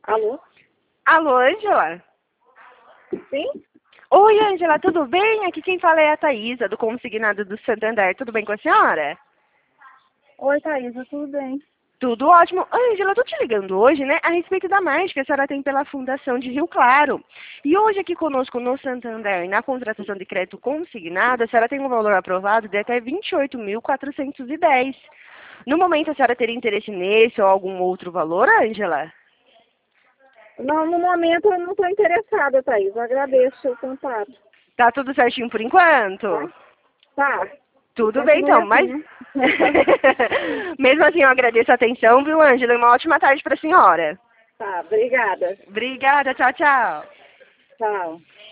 Alô? Alô, Ângela? Sim? Oi, Ângela, tudo bem? Aqui quem fala é a Thaísa, do Consignado do Santander. Tudo bem com a senhora? Oi, Thaísa, tudo bem? Tudo ótimo. Ângela, eu tô te ligando hoje, né, a respeito da mágica que a senhora tem pela Fundação de Rio Claro. E hoje aqui conosco no Santander, na contratação de crédito consignado, a senhora tem um valor aprovado de até 28.410. No momento, a senhora teria interesse nesse ou algum outro valor, Ângela? Não, no momento eu não estou interessada, Thaísa. Agradeço o contato. Tá tudo certinho por enquanto? Tá? Tá. Tudo bem, Continue então, assim, mas... né? Mesmo assim, eu agradeço a atenção, viu, Ângela? E uma ótima tarde para a senhora. Tá, obrigada. Obrigada, tchau, tchau. Tchau.